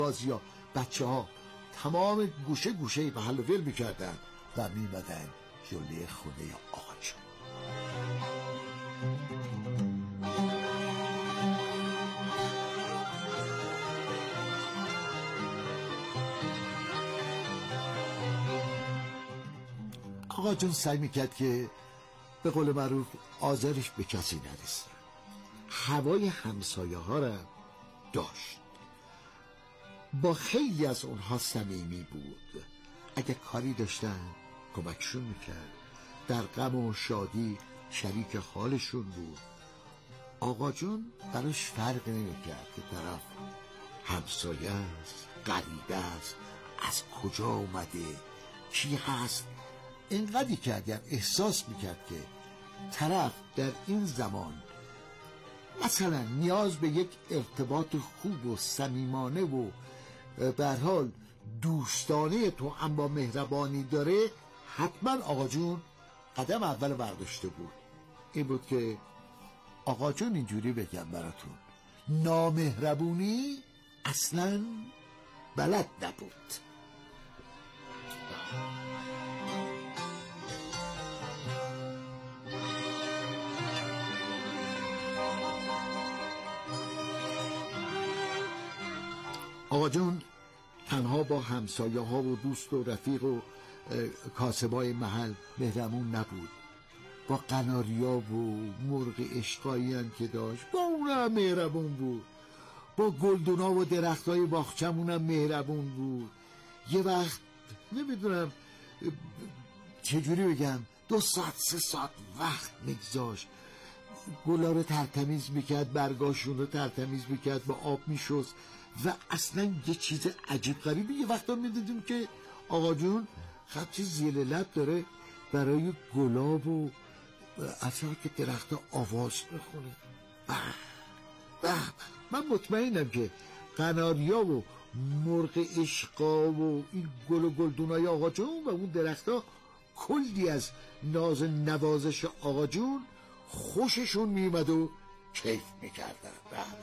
بازیا بچه ها تمام گوشه گوشه به حل و ول میکردن و میمدن جلوی خونه آقا جون. آقا جون سعی میکرد که به قول معروف آزارش به کسی نرسه. هوای همسایه ها را داشت، با خیلی از اونها صمیمی بود. اگه کاری داشتن کمکشون میکرد، در غم و شادی شریک حالشون بود. آقا جون براش فرق نمیکرد که طرف همسایه است، غریبه است، از کجا اومده، کی هست. اینقدری که اگر احساس میکرد که طرف در این زمان مثلا نیاز به یک ارتباط خوب و صمیمانه و به هر حال دوستانه تو هم با مهربانی داره، حتما آقا جون قدم اول برداشته بود. این بود که آقا جون اینجوری بگم براتون، نامهربونی اصلا بلد نبود. آقا جون تنها با همسایه ها و دوست و رفیق و کاسبای محل مهربون نبود، با قناریا و مرغ عشقایی هم که داشت با اونم مهربون بود، با گلدونا و درختای باغچمونم مهربون بود. یه وقت نمیدونم چجوری بگم 2 ساعت 3 ساعت وقت میگذاشت، گلا رو ترتمیز میکرد، برگاشون رو ترتمیز میکرد، با آب میشست و اصلا یه چیز عجیب غریبی. یه وقتا میدیدیم که آقا جون خطی زیر لب داره برای گلاب و اصلا که درخت آواز میخونه. من مطمئنم که قناریا و مرغ عشقا و این گل و گلدونای آقا جون و اون درختا کلی از ناز نوازش آقا جون خوششون میمد و کیف میکردن.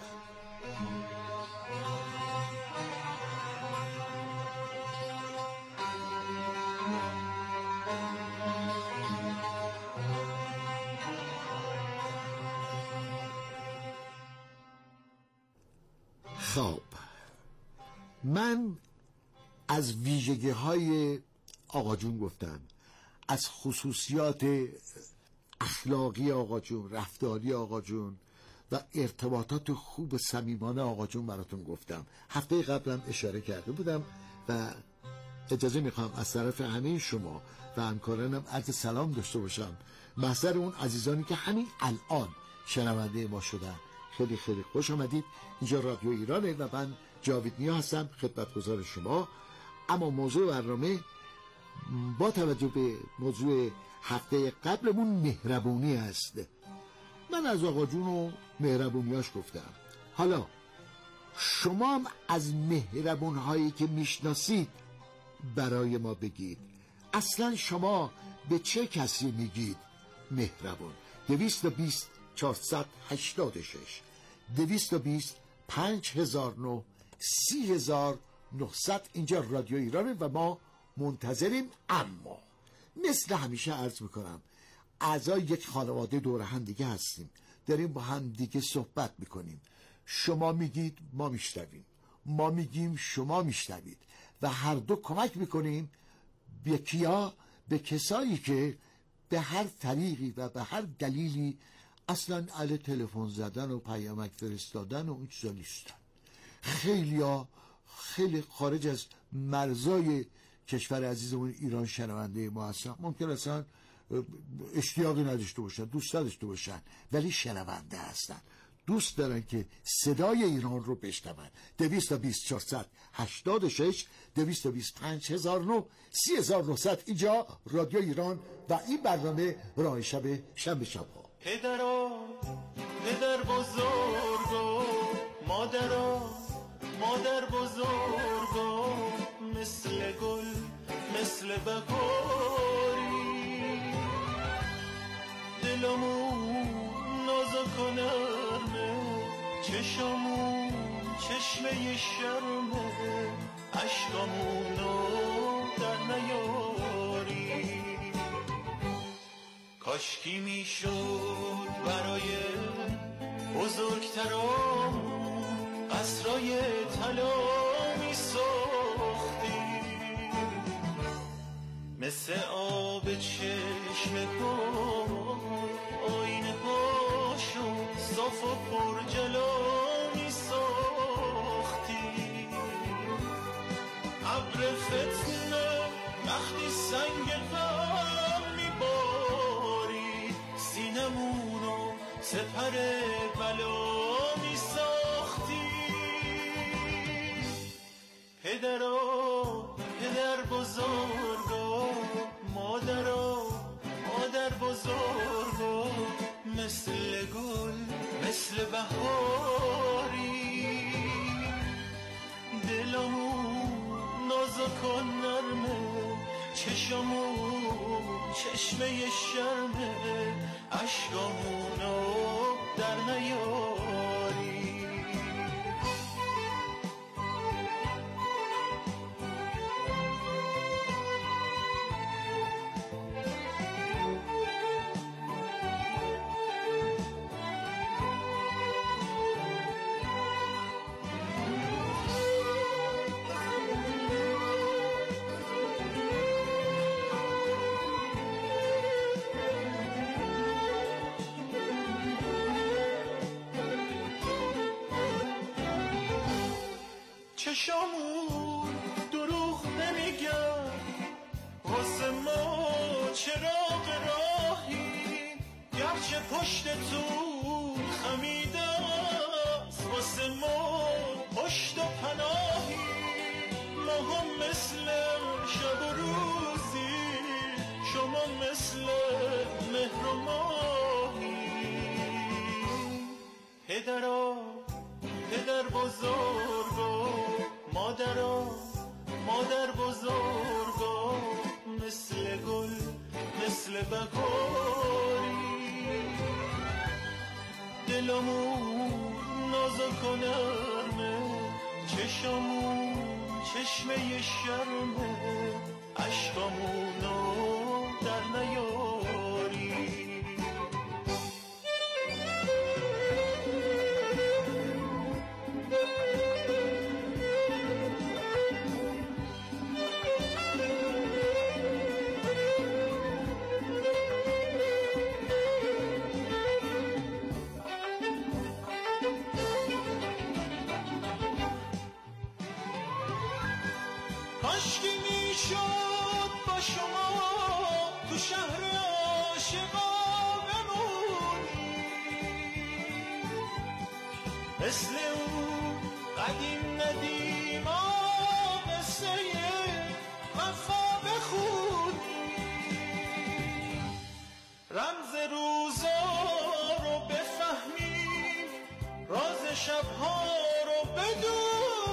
خب من از ویژگی های آقا جون گفتم، از خصوصیات اخلاقی آقا جون، رفتاری آقا جون و ارتباطات خوب صمیمانه آقا جون براتون گفتم. هفته قبلم اشاره کرده بودم و اجازه میخوام از طرف همه شما و همکارانم عرض سلام داشته باشم محضر اون عزیزانی که همین الان شنونده ما شدن. خیلی خیلی خوش آمدید. اینجا رادیو ایرانه و من جاوید نیا هستم خدمتگزار شما. اما موضوع برنامه با توجه به موضوع هفته قبلمون مهربونی است. من از آقا جون و مهربونیاش گفتم، حالا شما هم از مهربونهایی که میشناسید برای ما بگید. اصلا شما به چه کسی میگید مهربون؟ 220 486 220 5009 30900 اینجا رادیو ایرانه و ما منتظریم. اما مثل همیشه عرض میکنم اعضای یک خانواده دور هم دیگه هستیم، داریم با هم دیگه صحبت میکنیم. شما میگید ما میشنویم، ما میگیم شما میشنوید و هر دو کمک میکنیم به کیا؟ به کسایی که به هر طریقی و به هر دلیلی اصلا اهل تلفن زدن و پیامک فرستادن و این چیزا نیستن. خیلی خارج از مرزای کشور عزیزمون ایران شنونده ما هستن. ممکن اصلا اشتیاقی نداشته باشن، دوست نداشته باشن، ولی شنونده هستن، دوست دارن که صدای ایران رو بشنون. 220 486 220 5009 30900 اینجا رادیو ایران و این برنامه راه شنبه شب‌ها. پدر بزرگ و مادر بزرگ و مثل گل مثل بهاری، دلمون نازک و نرمه، چشمون چشمه شرمه، عشقامونو در نیاری. کاشکی میشد برای بزرگترامون قصرای طلا میساختی، مثل آب چشم گل آینه پاشو صاف و پر جلا میساختی. ابر فتنه وقتی سنگ غم میباری، سینمونو سپر بلا میساختی. پدر بزرگا، مادر بزرگا، مثل گل مثل بهاری. دلمون نازک و نرمه، چشممون چشمه شرمه، عشقامونو در نیاری. چشامون دروغ نمیگن، واسه ما چراغ راهی، گرچه پشتتون خمیده است، واسه ما پشت و پناهی. ما هم مثل شب و روزی، شما مثل مهر و ماهی. پدر بزرگا، مادر بزرگا، مثل گل مثل بهاری. دلمون نازک و نرمه، چشممون چشمه شرمه، عشقامونو در نیاری. کاشکی میشد با شما تو شهر عاشقا بمونی، مثل اون قدیم ندیما قصه وفا بخونی. رمز روزا رو بفهمی، راز شبها رو بدونی.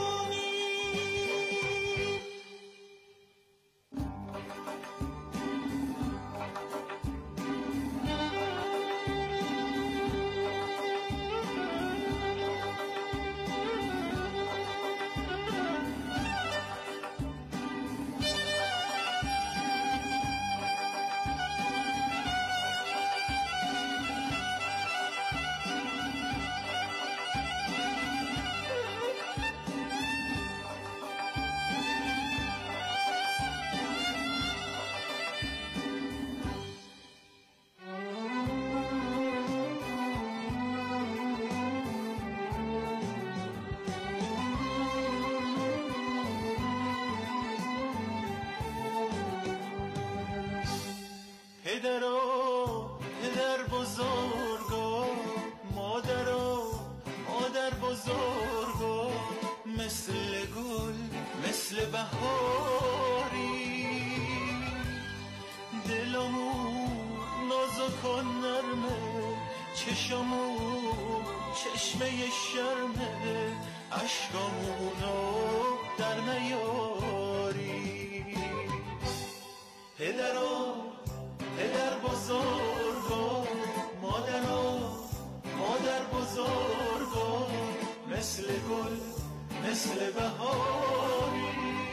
پدر بزرگا، مادر بزرگا، مثل گل مثل بهاری. دلمون نازک و نرمه، چشممون چشمه شرمه، عشقامونو در نیاری. پدر بزرگا، مادر بزرگا، مثل گل مثل بهاری.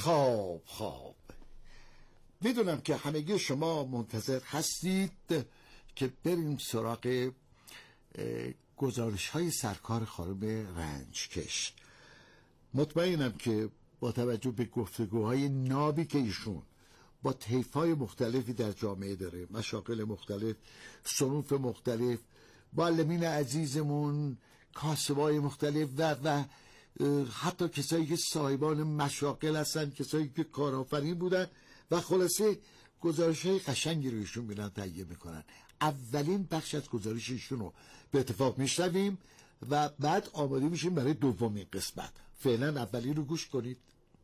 خواب میدونم که همگی شما منتظر هستید که بریم سراغ گزارش های سرکار خانم رنجکش. مطمئنم که با توجه به گفتگوهای نابی که ایشون با طیف‌های مختلفی در جامعه داره، مشاغل مختلف، صنوف مختلف، معلمین عزیزمون، کاسبای مختلف و حتی کسایی که صاحبان مشاغل هستن، کسایی که کارآفرین بودن و خلاصه گزارش‌های قشنگی رو ایشون میرن تهیه میکنن. اولین بخش از گزارش ایشون رو به اتفاق میشنویم و بعد آماده میشیم برای دومین قسمت. فعلا اولی رو گوش کنید.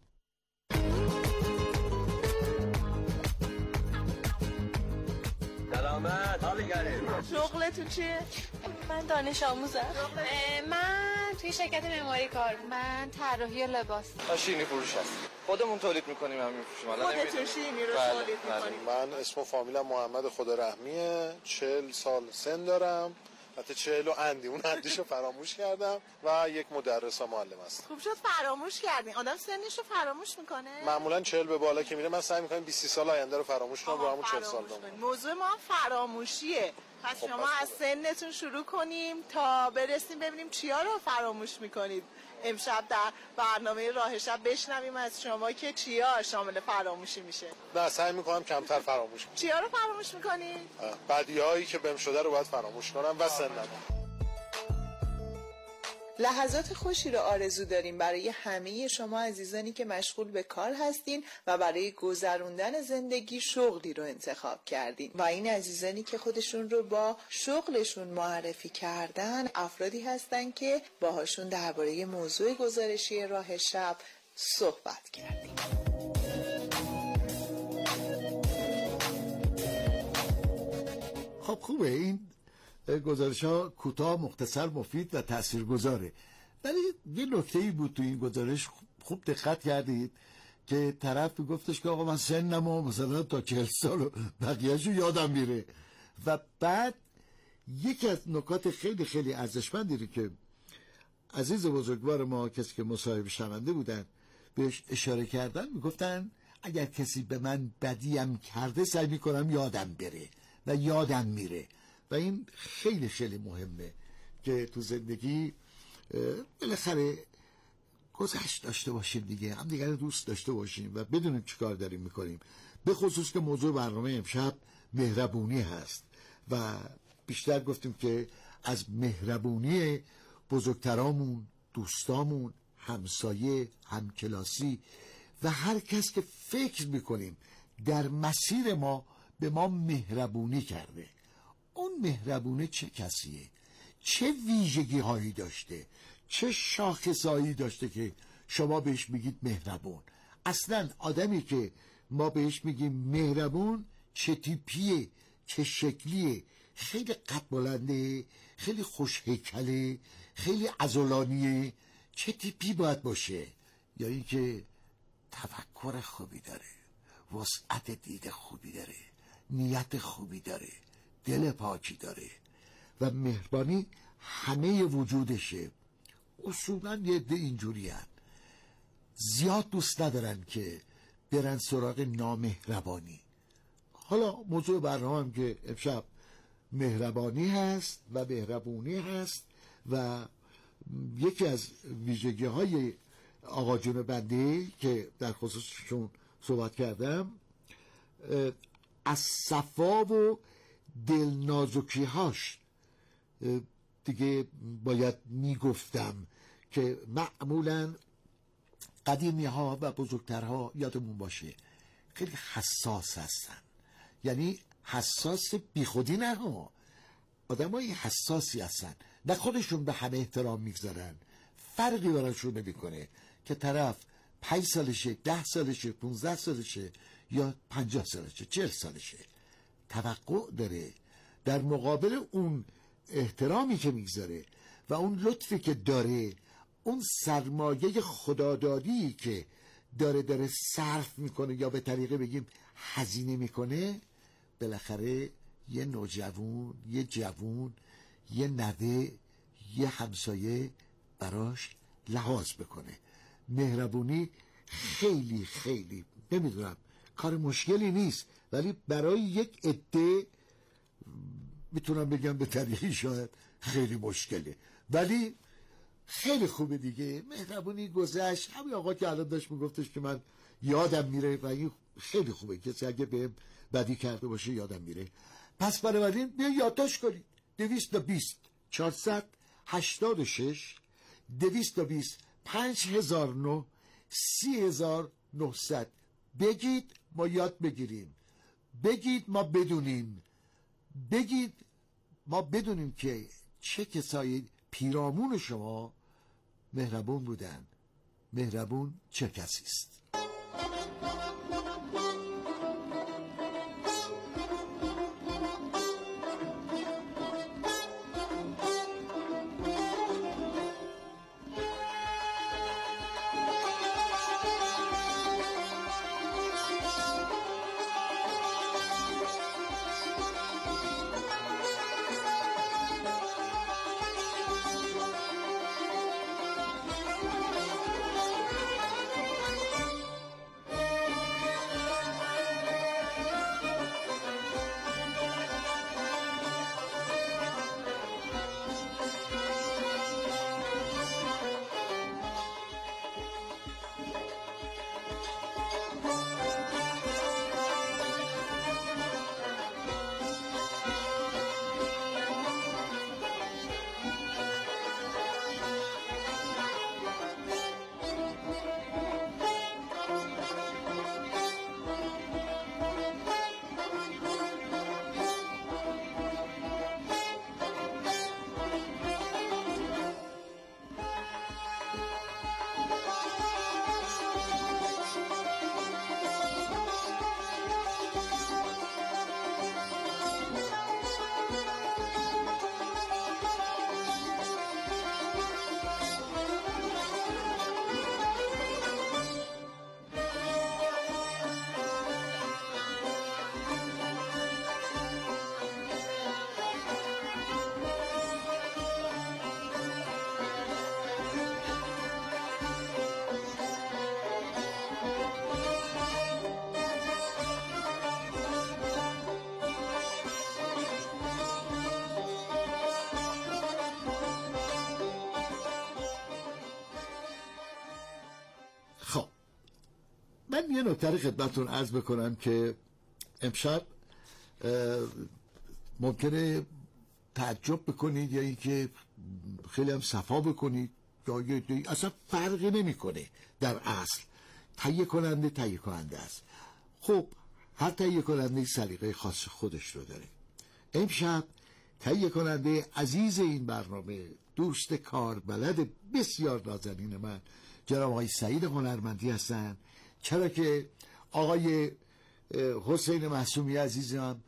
سلامت، حالی گریم. شغلتون چیه؟ من دانش آموزم. من توی شرکت معماری کار. من طراحی لباس. شیرینی فروش هست. خودمون تولید میکنیم، همین میفروشیم. خودتون شیرینی رو تولید میکنیم؟ من اسم و فامیلم محمد خدارحمیه، 40 سال سن دارم. حتی 40 و اون اندیشو فراموش کردم و یک مدرس و معلم هستم. خوب شد فراموش کردین. آدم سنشو فراموش میکنه؟ معمولا 40 به بالا که میره من سعی میکنم 20 سال آینده رو فراموش کنم، با همون 40 سال بمونم. موضوع ما فراموشیه. پس شما از سنتون شروع کنیم تا برسیم ببینیم چیا رو فراموش میکنید. امشب در برنامه راه شب بشنویم از شما که چیا شامل فراموشی میشه. نه سعی میکنم کمتر فراموش کنم. چیا رو فراموش میکنید؟ بدیهایی که بهم شده رو باید فراموش کنم و سنم. لحظات خوشی رو آرزو داریم برای همه شما عزیزانی که مشغول به کار هستین و برای گذروندن زندگی شغلی رو انتخاب کردین و این عزیزانی که خودشون رو با شغلشون معرفی کردن افرادی هستن که باهاشون درباره موضوع گزارشی راه شب صحبت کردیم. خب خوبه، این گزارش ها کوتاه، مختصر، مفید و تاثیرگذاره. ولی یه نکته‌ای بود تو این گزارش، خوب دقت کردید که طرف گفتش که آقا من سنمو مثلا تا 40 سال و بقیه‌شو یادم میره و بعد یکی از نکات خیلی خیلی ارزشمندی که عزیز بزرگوار ما، کسی که مصاحبه شونده بودن، بهش اشاره کردن، میگفتن اگر کسی به من بدیم کرده سعی میکنم یادم بره و یادم میره و این خیلی خیلی مهمه که تو زندگی بالاخره گذشت داشته باشیم دیگه، هم دیگر دوست داشته باشیم و بدونیم چی کار داریم میکنیم. به خصوص که موضوع برنامه امشب مهربونی هست و بیشتر گفتیم که از مهربونی بزرگترامون، دوستامون، همسایه، همکلاسی و هر کس که فکر میکنیم در مسیر ما به ما مهربونی کرده. اون مهربونه چه کسیه؟ چه ویژگی هایی داشته؟ چه شاخصهایی داشته که شما بهش میگید مهربون؟ اصلا آدمی که ما بهش میگیم مهربون چه تیپیه؟ چه شکلیه؟ خیلی قد بلنده؟ خیلی خوش هیکله؟ خیلی عضلانیه؟ چه تیپی باید باشه؟ یا اینکه تفکر خوبی داره، وسعت دید خوبی داره، نیت خوبی داره، دل پاکی داره و مهربانی همه وجودشه. اصولا یه عده اینجوری هن. زیاد دوست ندارن که برن سراغ نامهربانی. حالا موضوع برنامه هم که امشب مهربانی هست و مهربونی هست و یکی از ویژگی های آقا جون بنده که در خصوصشون صحبت کردم از صفا و دلنازکی هاش دیگه باید میگفتم که معمولا قدیمی ها و بزرگترها یادمون باشه خیلی حساس هستن. یعنی حساس بی خودی نه ها، آدم های حساسی هستن، نه خودشون به همه احترام میگذارن، فرقی براشون نمیکنه که طرف 5 سالشه، 10 سالشه، 15 سالشه یا 50 سالشه، 40 سالشه. توقع داره در مقابل اون احترامی که میگذاره و اون لطفی که داره، اون سرمایه خدادادی که داره صرف میکنه یا به طریقه بگیم هزینه میکنه، بالاخره یه نوجوان، یه جوون، یه نوه، یه همسایه براش لحاظ بکنه. مهربونی خیلی خیلی نمیدونم کار مشکلی نیست، ولی برای یک عده میتونم بگم به طریقی شاید خیلی مشکله، ولی خیلی خوبه دیگه. مهربونی گذشت. همین آقا که الان داشت میگفتش که من یادم میره و این خیلی خوبه، کسی اگه به بدی کرده باشه یادم میره. پس بنابراین بیا یادداشت کنید 220 486 220 5009 30900. بگید ما یاد بگیریم، بگید ما بدونیم، بگید ما بدونیم که چه کسایی پیرامون شما مهربون بودن. مهربون چه کسی است؟ خب من یه نکته خدمتتون عرض بکنم که امشب ممکنه تعجب بکنید یا اینکه خیلی هم صفا بکنید یا اصلا فرقی نمیکنه. در اصل تهیه کننده است. خب هر تهیه کننده سلیقه خاص خودش رو داره. امشب تهیه کننده عزیز این برنامه، دوست کار بلد بسیار نازنین من، جناب آقای سعید هنرمندی هستن. چرا که آقای حسین معصومی عزیزم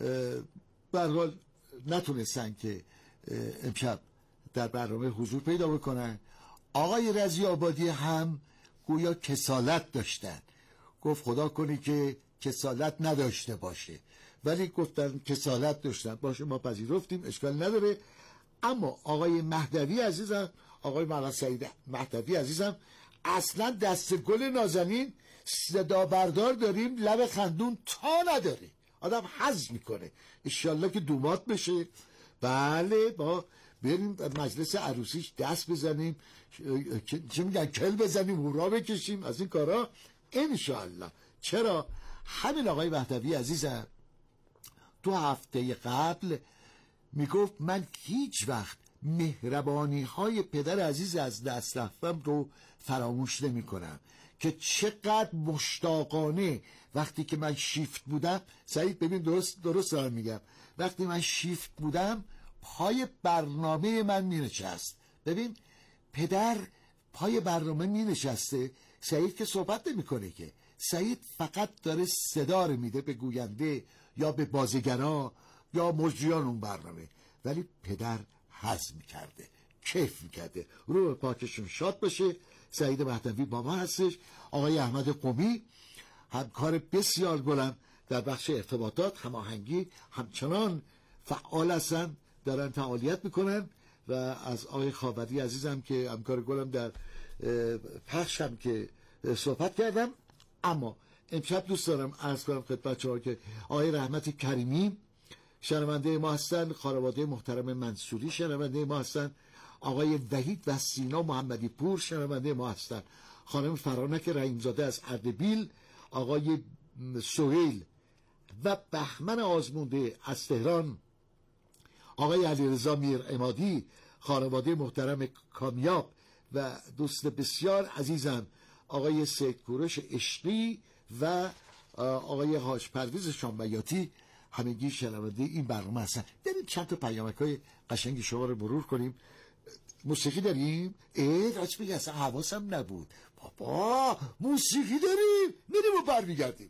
به هر حال نتونستن که امشب در برنامه حضور پیدا بکنن. آقای رضی آبادی هم گویا کسالت داشتن، گفت خدا کنی که کسالت نداشته باشه، ولی گفتن کسالت داشتن. باشه ما پذیرفتیم، اشکال نداره. اما آقای مهدوی عزیزم، آقای مولانا سعید مهدوی عزیزم اصلا دست گل نازنین، صدا بردار داریم، لب خندون تا نداره، آدم حظ میکنه. انشالله که دومات بشه. بله با بریم مجلس عروسیش دست بزنیم، چه میگن کل بزنیم، هورا بکشیم، از این کارا انشالله. چرا همین آقای مهدوی عزیزم 2 هفته قبل میگفت من هیچ وقت مهربانی های پدر عزیز از دست رفتم رو فراموش نمی کنم، که چقدر مشتاقانه وقتی که من شیفت بودم، سعید ببین درست دارم میگم، وقتی من شیفت بودم پای برنامه من می نشست. ببین پدر پای برنامه می نشسته، سعید که صحبت نمی کنه، که سعید فقط داره صدا رو میده به گوینده یا به بازیگرا یا مجریان اون برنامه، ولی پدر هضم میکرده، کیف میکرده. روح پاکشون شاد باشه. سعید مهدوی با ما هستش. آقای احمد قمی همکار بسیار گلم در بخش ارتباطات، هماهنگی، همچنان فعال هستن، دارن فعالیت میکنن. و از آقای خاوری عزیزم که همکار گلم در پخش هم که صحبت کردم. اما امشب دوست دارم عرض کنم خدمت بچه‌ها که آقای رحمت کریمی شنونده ما هستن، خانواده محترم منصوری شنونده ما هستن، آقای وحید و سینا محمدی پور شنونده ما هستن، خانم فرانک رحیمزاده از اردبیل، آقای سهیل و بهمن آزمونده از تهران، آقای علیرضا میر عمادی، خانواده محترم کامیاب و دوست بسیار عزیزم آقای سید کوروش عشقی و آقای حاج پرویز شامبیاتی، همگی شنونده این برنامه هستن. بریم چند تا پیامک‌های قشنگ شما رو مرور کنیم. موسیقی داریم؟ راست بگی اصلا حواسم نبود. بابا موسیقی داریم، میریم و برمیگردیم.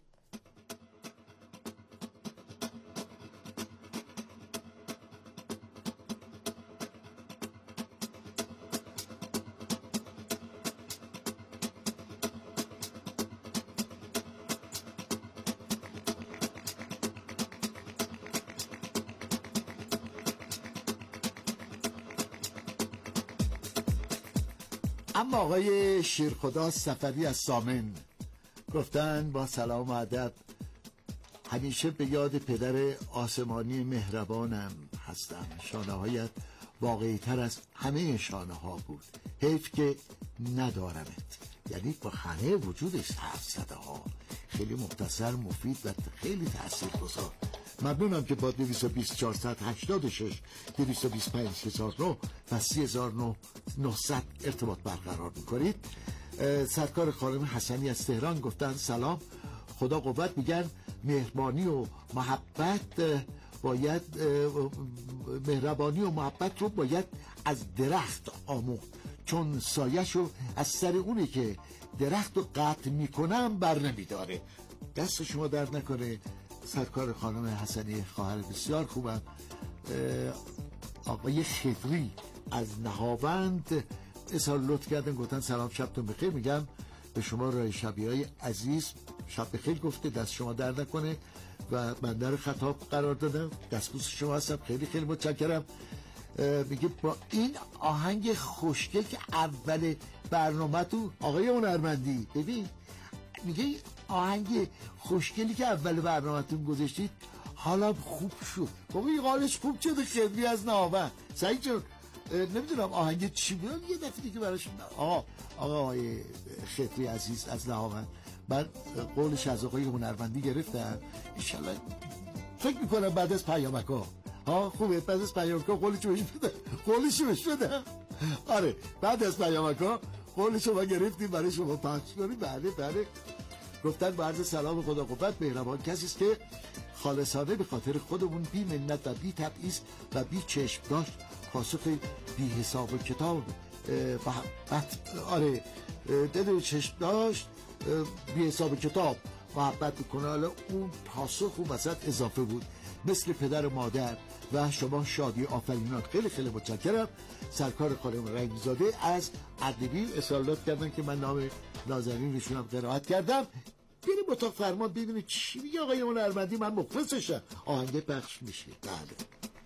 اما آقای شیرخدا صفوی از سامن گفتن با سلام و ادب، همیشه به یاد پدر آسمانی مهربانم هستم. شانه هایت واقعی تر از همه شانه ها بود، حیف که ندارمت. یعنی با همه وجودش حرف زده ها. خیلی مختصر، مفید و خیلی تاثیرگذار. ممنونم که با 220 486 225 3009 و 30900 ارتباط برقرار میکنید. سرکار خانم حسنی از تهران گفتن سلام، خدا قوت. میگن مهربانی و محبت باید مهربانی و محبت رو باید از درخت آموخت، چون سایه‌شو از سر اونی که درخت رو قطع میکنم بر نمیداره. دست شما درد نکنه سرکار خانم حسنی، خواهر بسیار خوبم. آقای خضری از نهاوند اظهار لطف کردن، گفتن سلام شبتون بخیر. میگم به شما رای شبیهای عزیز شب بخیر گفته، دست شما درد نکنه و بنده رو خطاب قرار دادم. دستبوس شما هستم، خیلی خیلی متشکرم. میگه با این آهنگ خوشگل که اول برنامه تو آقای هنرمندی، ببین میگه آهنگ خوشگلی که اول برنامه‌تون گذاشتید حالا خوب شد. بابا این حالش خوب شده. خیلی از نهاوند سعید جون، نمیدونم آهنگ چی بود، یه دفعه دیگه براش. آقای خیلی عزیز از نهاوند، من قولش از آقای هنرمندی گرفتم. انشالله فکر میکنم بعد از پیامک‌ها خوبه، بعد از پیامک‌ها قولش بهش بده. آره بعد از پیامک‌ها قولش رو گرفتیم برای شما پخش کنیم. بله گفتن با عرض سلام خدا قوت، مهربان کسی است که خالصانه به خاطر خودمون بی منت و بی تبعیض و بی چشم داشت پاسخ بی حساب و کتاب آره دل چشم داشت بی حساب و کتاب محبت میکنه. حالا اون پاسخ اون وسط اضافه بود، مثل پدر و مادر و شما شادی آفرینان. خیلی خیلی متشکرم. سرکار خانم رحیمزاده از اردبیل اصالات کردن که من نام نازنینشون هم قرائت کردم. بریم اتاق فرمان ببینید چی میگه آقای هنرمندی. من مخلصشم. آهنگ پخش میشه. بله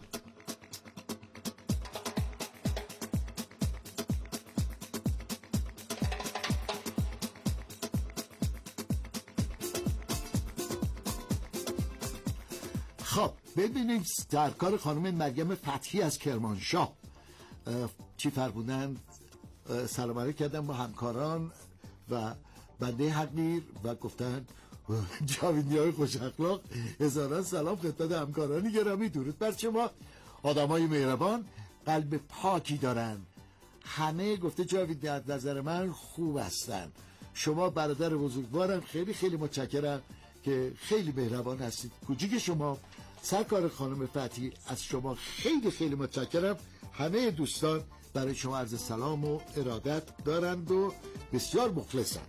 خب ببینیم سرکار خانم مریم فتحی از کرمانشاه چی فرمودن. سلام علیک کردم با همکاران و بنده حقیر و گفتن جاویدی های خوش اخلاق، هزاران سلام خدمت همکارانی گرامی، درود بر شما. آدمای مهربان قلب پاکی دارن، همه گفته جاویدی از نظر من خوب هستن. شما برادر بزرگوارم، خیلی خیلی متشکرم که خیلی مهربان هستید. کوچیک شما سرکار خانم فتحی از شما خیلی خیلی متشکرم. همه دوستان برای شما عرض سلام و ارادت دارند و بسیار مخلصند.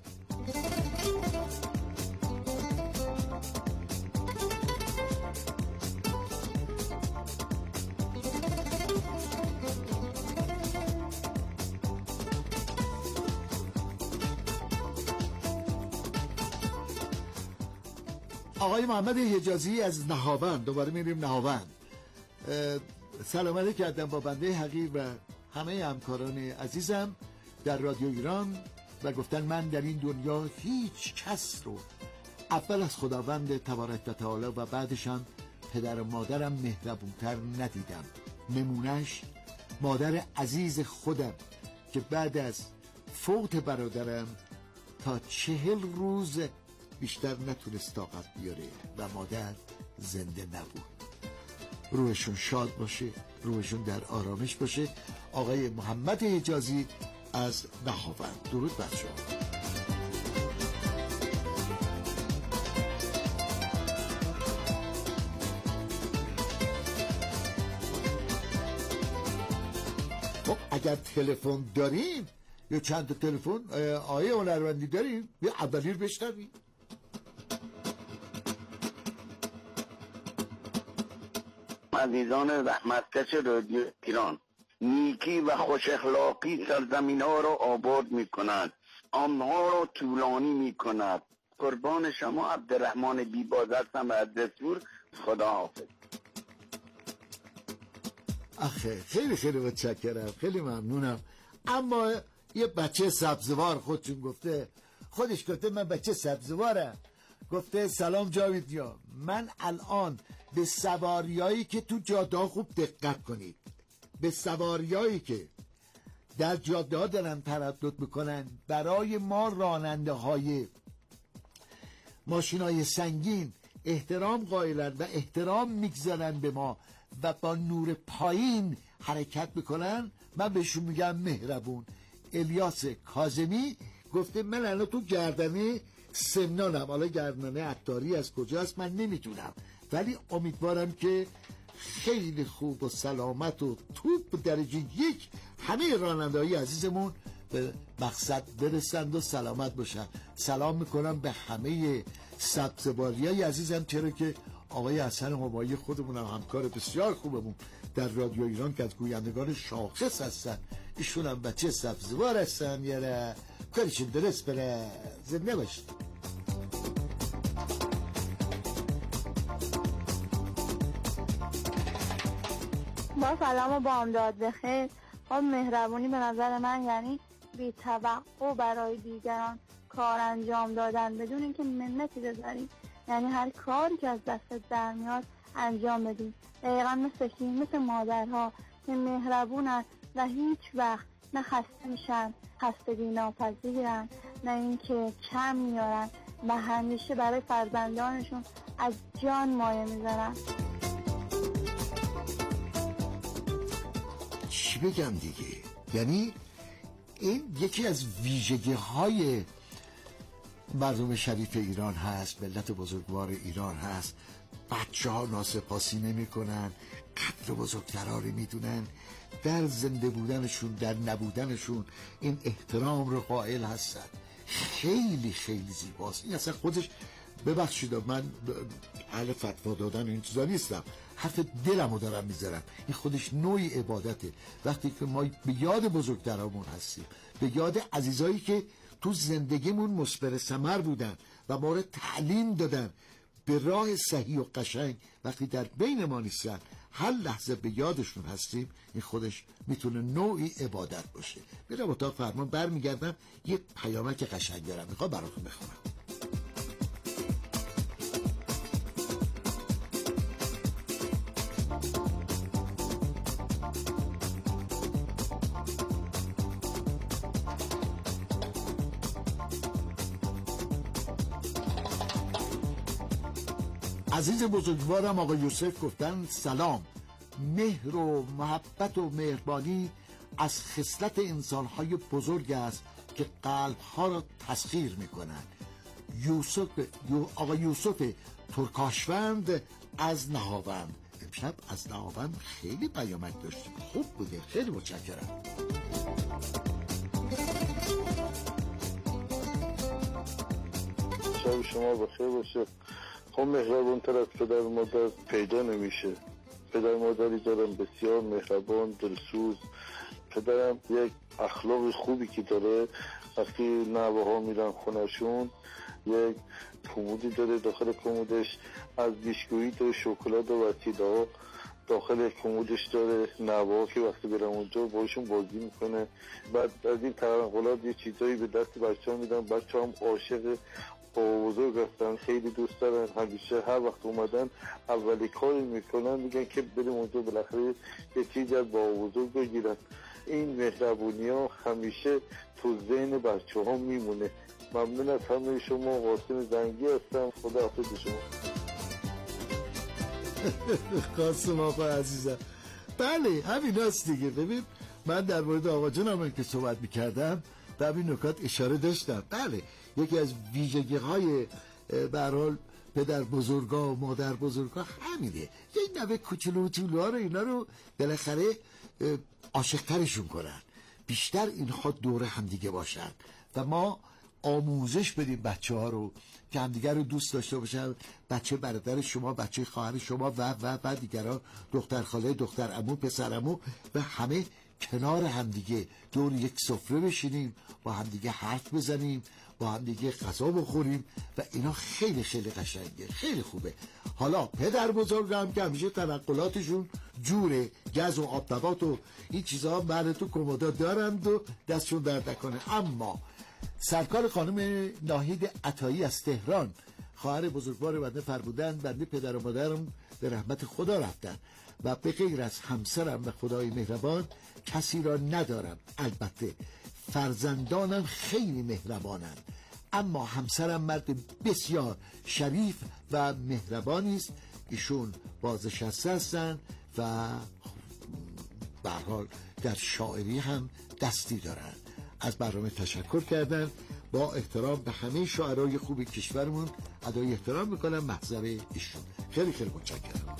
آقای محمد حجازی از نهاوند، دوباره میریم نهاوند. سلام علیک کردم با بنده حقیر و همه همکاران عزیزم در رادیو ایران. و گفتن من در این دنیا هیچ کس رو اول از خداوند تبارک و تعالی و بعدش هم پدر و مادرم مهربونتر ندیدم. نمونش مادر عزیز خودم که بعد از فوت برادرم تا 40 روز بیشتر نتونست طاقت بیاره و مادر زنده نبود. روحشون شاد باشه، روحشون در آرامش باشه. آقای محمد حجازی از نهاوند. درود بر شما. خب اگر تلفن داریم یا چند تا تلفن آیه هنرمندی داریم یا اولی رو بشنویم. عزیزان رحمتکش رادیو ایران، نیکی و خوش اخلاقی سرزمین ها را آباد می کند، آنها را طولانی می کند. قربان شما عبدالرحمن بیباز هستم از دستور. خدا حافظ. آخه خیلی خیلی متشکرم، خیلی ممنونم. اما یه بچه سبزوار خودش گفته من بچه سبزوارم. گفته سلام جاوید یا من الان به سواریایی که تو جاده ها خوب دقت کنید، به سواریایی که در جاده ها دارن تردد میکنن برای ما راننده های ماشین های سنگین احترام قائلن و احترام میگذارن به ما و با نور پایین حرکت میکنن، من بهشون میگم مهربون. الیاس کاظمی گفته من الان تو گردنه سمنانم، حالا گردنه عطاری از کجاست من نمیدونم، ولی امیدوارم که خیلی خوب و سلامت و توپ درجه 1 همه راننده‌های عزیزمون به مقصد برسند و سلامت باشن. سلام میکنم به همه سبزواریای عزیزم، چرا که آقای حسن همایی خودمون هم همکار بسیار خوبمون در رادیو ایران که از گویندگان شاخص هستن، ایشون هم بچه سبزوار هستن. یاره کارشون درست بره. زنده باشید. با سلام و بامداد بخیر. خب مهربونی به نظر من یعنی بی توقع برای دیگران کار انجام دادن بدون اینکه منتی بذاریم، یعنی هر کاری که از دستت در میاد انجام بدیم. دقیقا مثل مادرها که مهربونن و هیچ وقت نه خسته میشن، خستگی ناپذیرن، نه اینکه کم میارن و همیشه برای فرزندانشون از جان مایه میذارن. چی بگم دیگه، یعنی این یکی از ویژگی های مردم شریف ایران هست، ملت بزرگوار ایران هست. بچه ها ناسپاسی نمی کنن، قدر بزرگترها رو میدونن، در زنده بودنشون در نبودنشون این احترام رو قائل هستن. خیلی خیلی زیباست این اصلا خودش. ببخشید من اهل فتوا دادن این چیزا نیستم، حرف دلمو دارم میذارم. این خودش نوعی عبادته وقتی که ما به یاد بزرگترامون هستیم، به یاد عزیزایی که تو زندگیمون مثمر ثمر بودن و ما رو تعلیم دادن به راه صحیح و قشنگ. وقتی در بین ما نیستن هر لحظه به یادشون هستیم، این خودش میتونه نوعی عبادت باشه. میرم اتاق فرمان، برمیگردم یه پیامک قشنگ دارم میخوام براتون بخونم. عزیز بزرگوارم آقا یوسف گفتن سلام، مهر و محبت و مهربانی از خصلت انسان‌های بزرگ است که قلب‌ها را تسخیر می‌کنند. آقا یوسف ترکاشوند از نهاوند. امشب از نهاوند خیلی پیامک داشتیم، خوب بوده، خیلی متشکرم. شب شما بخیر باشه. خب مهربان‌تر از پدر مادر پیدا نمیشه. پدر مادری دارم بسیار مهربان، دلسوز. پدرم یک اخلاق خوبی که داره، وقتی نوه ها میرن خونشون یک کمودی داره، داخل کمودش از بیسکویت و شکلات و وسیله ها داخل کمودش داره، نوار که وقتی برم اونجا باشون بازی میکنه. بعد از این تنقلات یه چیزایی به دست بچه ها میدن. بچه هم عاشق بابا بزرگ هستن، خیلی دوست دارن. همیشه هر وقت اومدن اولی کاری میکنن میگن که بریم اونجا بالاخره یه چیزی از بابا بزرگ بگیرن. این مهربونی ها همیشه تو ذهن بچه ها میمونه. ممنون از همه شما. قاسم زنگی هستم. خدا حافظ شما. قاسم آقا عزیزم، بله همین هست دیگه. ببین من در مورد آقا جانم که صحبت میکردم به این نکات اشاره داشتم. بله یکی از ویژگی های به هر حال پدر بزرگا و مادر بزرگا همینه، یه نوه کوچولوها رو اینا رو بالاخره عاشق‌ترشون کنن، بیشتر اینها دور همدیگه باشن و ما آموزش بدیم بچه ها رو که همدیگه رو دوست داشته باشن. بچه برادر شما، بچه خواهر شما و دیگران، دختر خاله، دختر عمو، پسر عمو و همه کنار همدیگه دور یک سفره بشینیم، با همدیگه حرف بزنیم، با همدیگه غذا بخوریم و اینا خیلی خیلی قشنگه، خیلی خوبه. حالا پدر بزرگ هم که همیشه تنقلاتشون جوره، گز و آب نبات و این چیزها بله تو کمودا دارند و دستشون درد نکنه. اما سرکار خانم ناهید عطایی از تهران، خواهر بزرگوار بنده فرمودن بنده پدر و مادرم به رحمت خدا رفتن و به غیر از همسرم و خدای مهربان کسی را ندارم. البته فرزندانم خیلی مهربانند، اما همسرم مرد بسیار شریف و مهربانی است. ایشون بازنشسته هستند و به هر حال در شاعری هم دستی دارند. از برنامه تشکر کردن. با احترام به همه شاعرای خوب کشورمون ادای احترام میکنم محضر ایشون. خیلی خیلی متشکرم.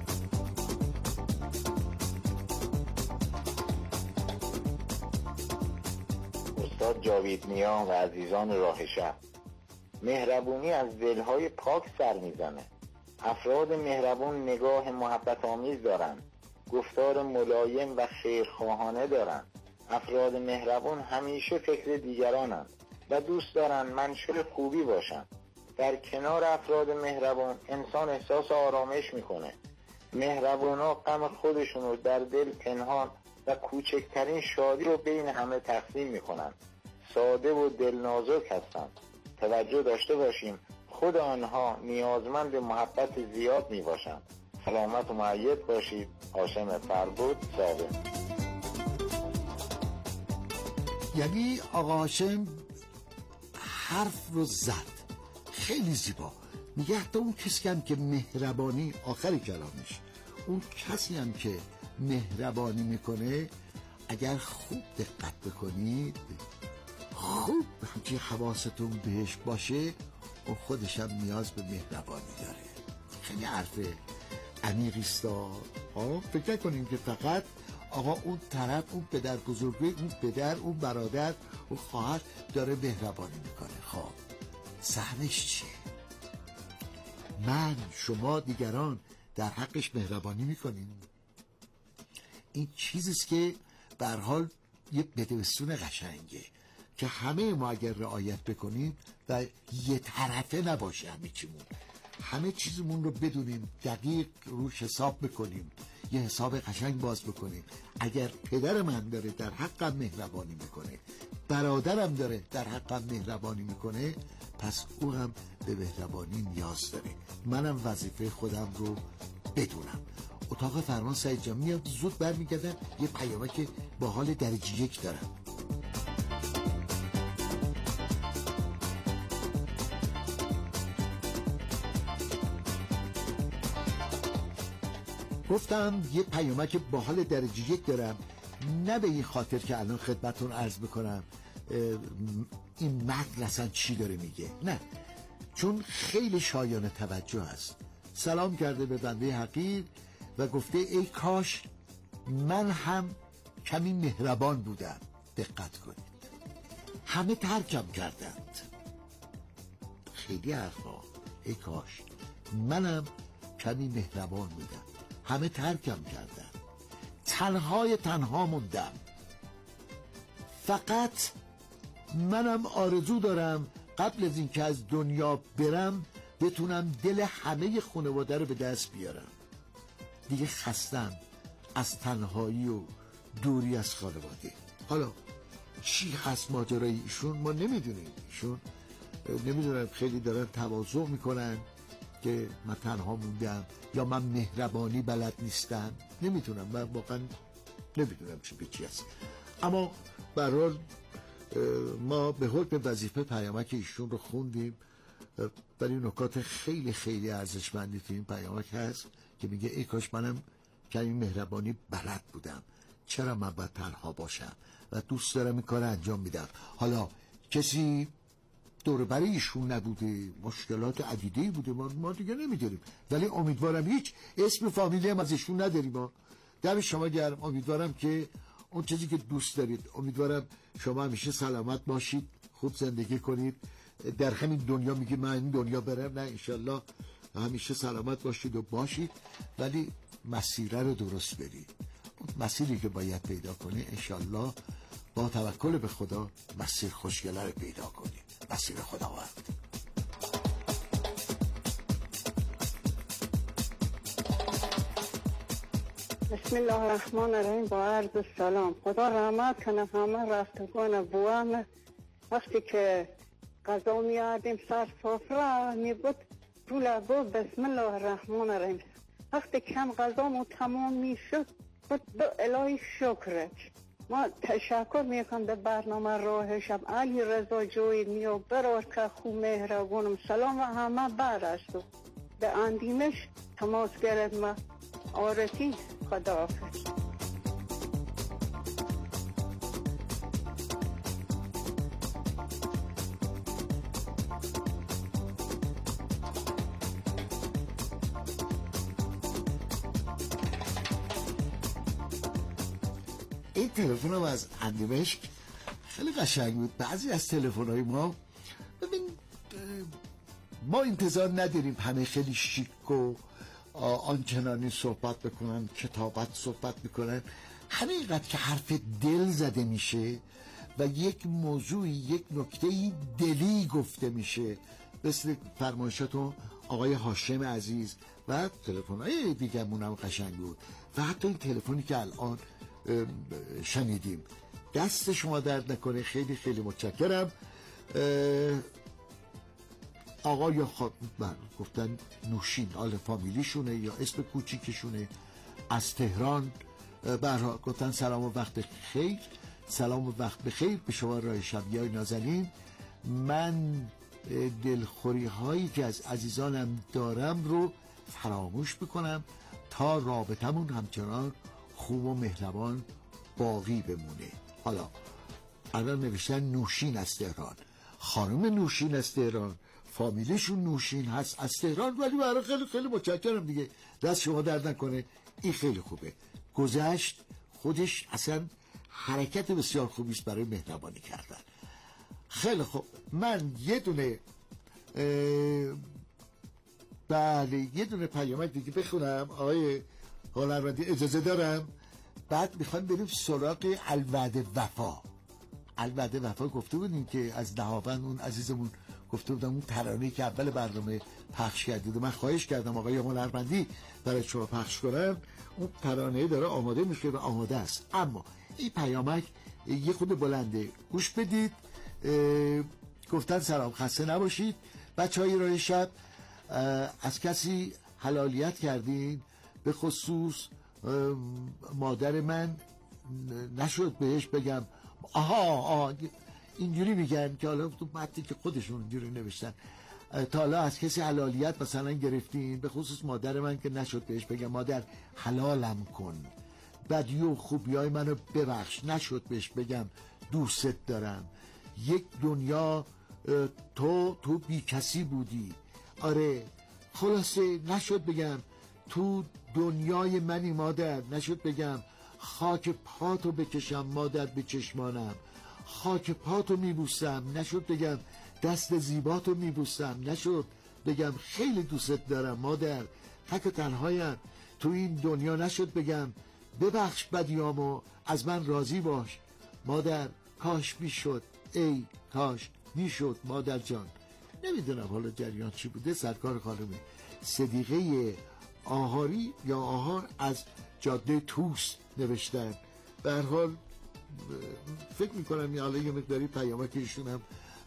استاد جاوید نیا و عزیزان راه شب، مهربونی از دلهای پاک سر میزنه. افراد مهربون نگاه محبت آمیز دارن، گفتار ملایم و خیرخواهانه دارن. افراد مهربون همیشه فکر دیگرانن و دوست دارن منشور خوبی باشن. در کنار افراد مهربون انسان احساس آرامش میکنه. مهربونا غم خودشون رو در دل پنهان و کوچکترین شادی رو بین همه تقسیم میکنن. ساده و دلنازک هستن. توجه داشته باشیم خود آنها نیازمند به محبت زیاد میباشن. سلامت و مؤید باشید. هاشم فربود، صابر. یعنی آقا هاشم حرف رو زد خیلی زیبا. میگه حتی اون کسی هم که مهربانی، آخر کلامش، اون کسی هم که مهربانی میکنه اگر خوب دقت بکنید، خوب همچین حواستون بهش باشه، اون خودش هم نیاز به مهربانی داره. خیلی حرف عمیقیست. فکر کنیم که فقط آقا اون طرف، اون پدر بزرگی، اون پدر، اون برادر، اون خواهر داره مهربانی میکنه. خب سهمش چیه؟ من، شما، دیگران در حقش مهربانی میکنیم. این چیزیست که به هر حال یه بدبستون قشنگه که همه ما اگر رعایت بکنیم و یه طرفه نباشه همه چیزمون رو بدونیم، دقیق روش حساب بکنیم، یه حساب قشنگ باز بکنیم. اگر پدر من داره در حقم مهربانی میکنه، برادرم داره در حقم مهربانی میکنه، پس او هم به مهربانی نیاز داره. منم وظیفه خودم رو بدونم. اتاق فرمان سعید جان میاد زود برمیگردن. یه پیامک با حال درجه 1 دارم. گفتم یه پیامک با حال درجه 1 دارم، نه به این خاطر که الان خدمتون عرض بکنم این متن اصلا چی داره میگه، نه، چون خیلی شایان توجه است. سلام کرده به بنده حقیر و گفته ای کاش من هم کمی مهربان بودم. دقت کنید، همه ترکم کردند. خیلی حرفا. ای کاش منم کمی مهربان بودم. همه ترکم کردن، تنها موندم. فقط منم آرزو دارم قبل از اینکه از دنیا برم بتونم دل همه خانواده رو به دست بیارم. دیگه خستم از تنهایی و دوری از خانواده. حالا چی هست ماجرای ایشون ما نمیدونیم. ایشون نمیدونم خیلی دارن تواضع میکنن که من تنها موندم یا من مهربانی بلد نیستم، نمیتونم، من واقعا نمیدونم چی به چی هست. اما به هر حال ما به حکم وظیفه پیامک ایشون رو خوندیم، ولی نکات خیلی خیلی ارزشمندی تو این پیامک هست که میگه ای کاش منم که این مهربانی بلد بودم، چرا من باید تنها باشم و دوست دارم این کار انجام میدم. حالا کسی دور برای ایشون نبوده، مشکلات عدیده‌ای بوده، ما دیگه نمیدونیم، ولی امیدوارم هیچ اسم فامیلی هم از ایشون نداریم. ما دم شما گرم، امیدوارم که اون چیزی که دوست دارید، امیدوارم شما همیشه سلامت باشید، خوب زندگی کنید در همین دنیا. میگه من این دنیا برم، نه انشالله همیشه سلامت باشید و باشید، ولی مسیره رو درست برید. مسیری که باید پیدا کنی انشالله با توکل به خدا مسیر خوشگله رو پیدا کنی، مسیر خداوند. بسم الله الرحمن الرحیم. با عرض سلام، خدا رحمت کنه همه رفتگان بوام. وقتی که غذا میادیم سر سفره میگفت تو لبو بسم الله الرحمن الرحیم. وقتی کم غذامو تمام میشد بود به الهی شکرت. ما تشکر میکنم به برنامه راه شب علی رضا جوید میو برار که خوب مهربونم. سلام و همه بعد است به اندیمش تماس گرد ما آرتی. خدا حافظ. این تلفن هم از اندیمشک خیلی قشنگ بود. بعضی از تلفن‌های ما ببین ما انتظار نداریم همه خیلی شیک و آنچنانی صحبت بکنن، کتابت صحبت میکنن. همینقدر که حرف دل زده میشه و یک موضوعی، یک نکتهی دلی گفته میشه، مثل فرمایشات آقای هاشم عزیز و تلفن‌های دیگه‌مون هم قشنگ بود و حتی این تلفنی که الان شنیدیم. دست شما درد نکنه، خیلی خیلی متشکرم. آقا یا گفتن نوشین، آل فامیلیشونه یا اسم کوچیکشونه، از تهران برها گفتن سلام و وقت خیر. سلام و وقت بخیر به شما راه شبیه نازنین. من دلخوری هایی که از عزیزانم دارم رو فراموش بکنم تا رابطمون همچنان خوب و مهربان باقی بمونه. حالا الان نوشتن نوشین از تهران، خانم نوشین از تهران، فامیلیشون نوشین هست از تهران، ولی برای خیلی خیلی متشکرم دیگه، دست شما درد نکنه. این خیلی خوبه. گذشت خودش اصلا حرکت بسیار خوبی است برای مهربانی کردن. خیلی خوب، من یه دونه یه دونه پیامک دیگه بخونم. آقای هنرمندی اجازه دارم؟ بعد میخوایم بریم سراغ الوعد وفا. الوعد وفا گفته بودیم که از دهاوند اون عزیزمون گفته بودم اون ترانه‌ای که اول برنامه پخش کردید، من خواهش کردم آقای هنرمندی برای شما پخش کنم. اون ترانه داره آماده میشه و آماده است، اما این پیامک یه خود بلنده، گوش بدید. گفتن سلام، خسته نباشید بچهای راه شب. از کسی حلالیت کردین، به خصوص مادر من، نشد بهش بگم. آها اینجوری میگن که حالا تو متنی که خودشون اینجوری نوشتن، تا حالا از کسی حلالیت مثلا گرفتین، به خصوص مادر من، که نشد بهش بگم مادر حلالم کن، بدی و خوبیای منو ببخش، نشد بهش بگم دوست دارم. یک دنیا تو بی کسی بودی. آره خلاصه نشد بگم تو دنیای منی مادر، نشد بگم خاک پاتو بکشم مادر به چشمانم، خاک پاتو میبوسم، نشد بگم دست زیباتو میبوسم، نشد بگم خیلی دوست دارم مادر، تک و تنهایم تو این دنیا، نشد بگم ببخش بدیامو، از من راضی باش مادر، کاش میشد، ای کاش میشد مادر جان. نمیدونم حالا جریان چی بوده. سرکار خانم صدیقه آهاری یا آهار از جاده توس نوشتن. به هر حال فکر میکنم حالا یه مقداری پیامک ایشون هم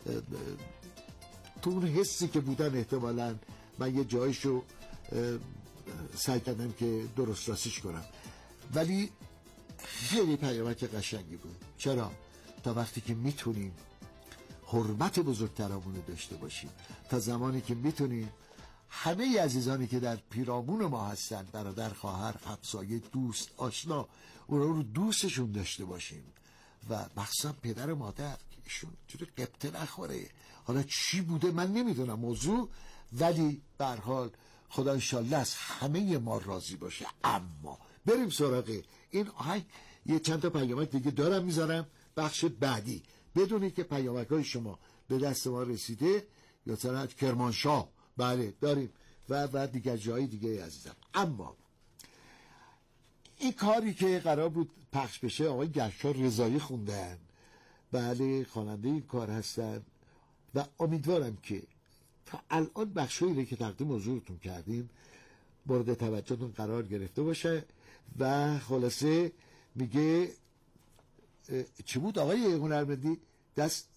تو اون حسی که بودن احتمالاً من یه جایشو سعی کردم که درست راستش کنم، ولی خیلی پیامک قشنگی بود. چرا؟ تا وقتی که میتونیم حرمت بزرگترامون رو داشته باشیم، تا زمانی که میتونیم همه عزیزانی که در پیرامون ما هستن، برادر، خواهر، همسایه، دوست، آشنا، اونا رو دوستشون داشته باشیم و مخصوصا پدر و مادر که ایشون جوری قبطه نخوره. حالا چی بوده من نمیدونم موضوع، ولی به هر حال خدا انشالله از همه ما راضی باشه. اما بریم سراغ این آهنگ. یه چند تا پیامک دیگه دارم میذارم بخش بعدی، بدونید که پیامک های شما به دست ما رسیده، یا مثلا کرمانشاه بله داریم و دیگر جای دیگه عزیزم. اما این کاری که قرار بود پخش بشه آقای گرشا رضایی خوندن، بله خواننده این کار هستن و امیدوارم که تا الان بخشایی که تقدیم حضورتون کردیم مورد توجهتون قرار گرفته باشه. و خلاصه میگه چی بود آقای هنرمندی؟ دست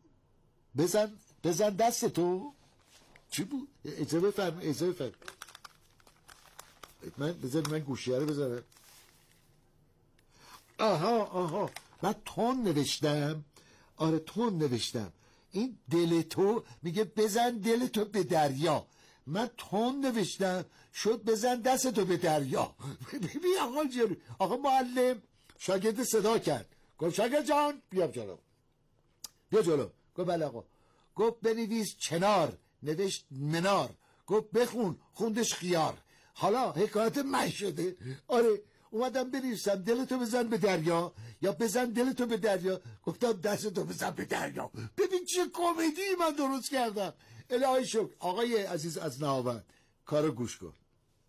بزن دست تو چی بود؟ اجازه بفرم من گوشیه رو بزنم. آها من تون نوشتم. آره تون نوشتم. این دل تو میگه بزن دل تو به دریا، من تون نوشتم شد بزن دست تو به دریا. ببین آقا معلم شاگرد صدا کرد، گفت شاگرد جان بیا جلو. گفت بله آقا. گفت بنویس چنار، نوشت منار. گفت بخون، خوندش خیار. حالا حکایت من شده. آره اومدم بنویسم دلتو بزن به دریا یا بزن دلتو به دریا، گفتم دستتو بزن به دریا. ببین چه کمدی من درست کردم. الهی شکر. آقای عزیز از نهاوند کارو گوش کن.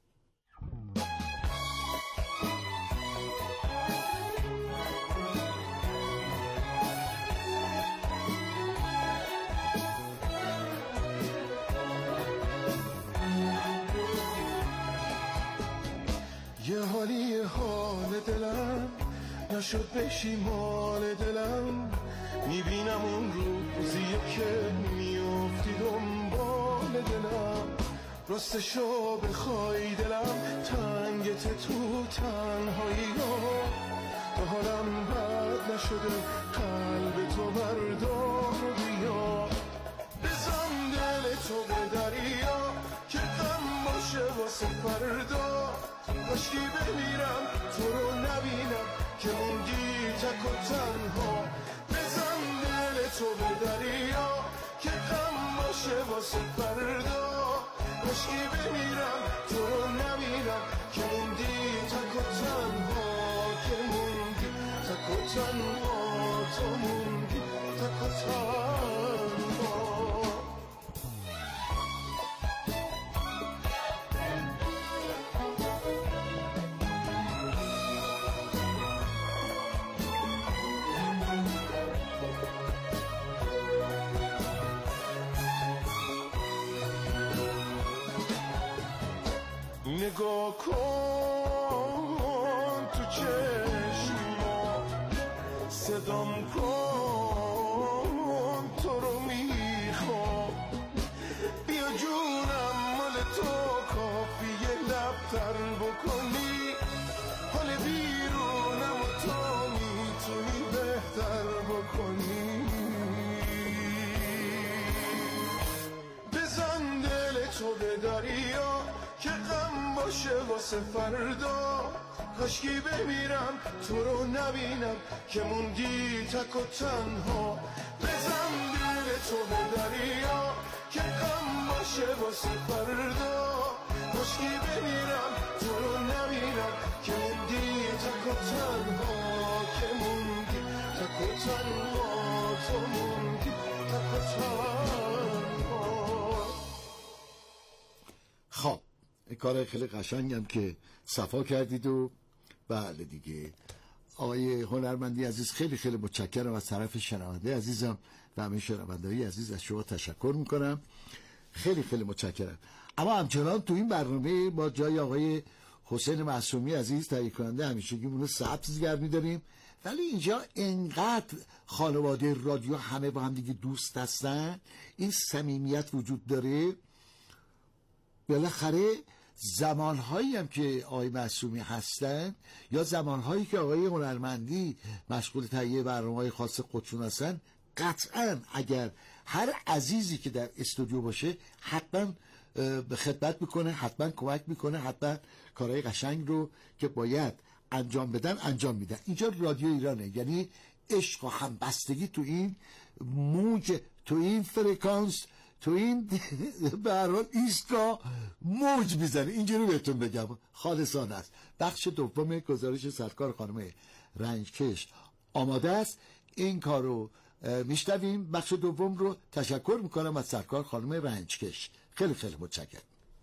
یه حالی حال دلم نشد بشی مال دلم، میبینم اون روزیه که میافتی دنبال دلم، راستشو بخوای دلم تنگت تو تنهایی ها، تا حالم بد نشده قلب تو بردار و بیا، بزن دل تو به دریا که غم باشه واسه فردا، کاشکی بمیرم تو رو نبینم که موندی تک و تنها، بزن دل تو به دریا که غم باشه واسه فردا، کاشکی بمیرم تو رو نبینم که موندی تک و تنها، که موندی تک و تنها، تو موندی تک و تنها. نگاه کن تو چشما، صدام کن تو رو میخوام، بیا جونم مال تو کافیه لبتر بکنی، حال بیرونم و تو میتونی بهتر بکنی، بزن دل تو به دریا که غم باشه واسه فردا، کاشکی بمیرم تو رو نبینم که موندی تک و تنها، بزن دل تو به دریا که غم باشه واسه فردا، کاشکی بمیرم تو رو نبینم که موندی تک و تنها، که موندی تک و تنها، تو موندی تک و تنها. خب این کار خیلی قشنگم که صفا کردید و بله دیگه. آقای هنرمندی عزیز خیلی خیلی متشکرم از طرف شنونده عزیزم و همه شنونده‌های عزیز از شما تشکر میکنم. خیلی خیلی متشکرم. اما همچنان تو این برنامه ما جای آقای حسین معصومی عزیز تهیه کننده همیشگیمون رو ثبت می‌داریم، ولی اینجا انقدر خانواده رادیو همه با هم دیگه دوست هستن، این صمیمیت وجود داره. بالاخره زمانهایی هم که آقای معصومی هستن یا زمانهایی که آقای هنرمندی مشغول تهیه برنامه‌های خاص خودشون هستن، قطعا اگر هر عزیزی که در استودیو باشه حتما به خدمت میکنه، حتما کمک میکنه، حتما کارهای قشنگ رو که باید انجام بدن انجام میدن. اینجا رادیو ایرانه، یعنی عشق و همبستگی تو این موج، تو این فرکانس، تو این به هر حال ایستگاه موج میزنه. اینجوری بهتون بگم خالصانه است. بخش دوم گزارش سرکار خانم رنجکش آماده است، این کار رو میشنویم. بخش دوم رو تشکر میکنم از سرکار خانم رنجکش، خیلی خیلی متشکرم.